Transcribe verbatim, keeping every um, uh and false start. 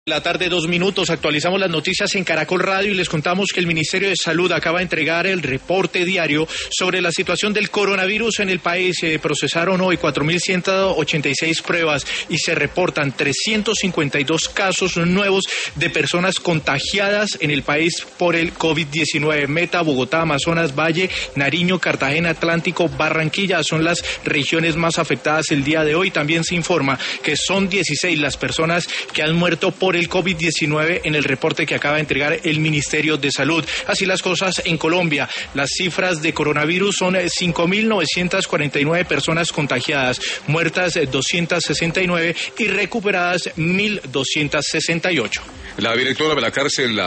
La tarde, dos minutos, actualizamos las noticias en Caracol Radio y les contamos que el Ministerio de Salud acaba de entregar el reporte diario sobre la situación del coronavirus en el país. Se procesaron hoy cuatro mil ciento ochenta y seis pruebas y se reportan trescientos cincuenta y dos casos nuevos de personas contagiadas en el país por el COVID diecinueve. Meta, Bogotá, Amazonas, Valle, Nariño, Cartagena, Atlántico, Barranquilla son las regiones más afectadas el día de hoy. También se informa que son dieciséis las personas que han muerto por el COVID diecinueve en el reporte que acaba de entregar el Ministerio de Salud. Así las cosas en Colombia. Las cifras de coronavirus son cinco mil novecientas cuarenta y nueve personas contagiadas, muertas doscientas sesenta y nueve y recuperadas mil doscientas sesenta y ocho. La directora de la cárcel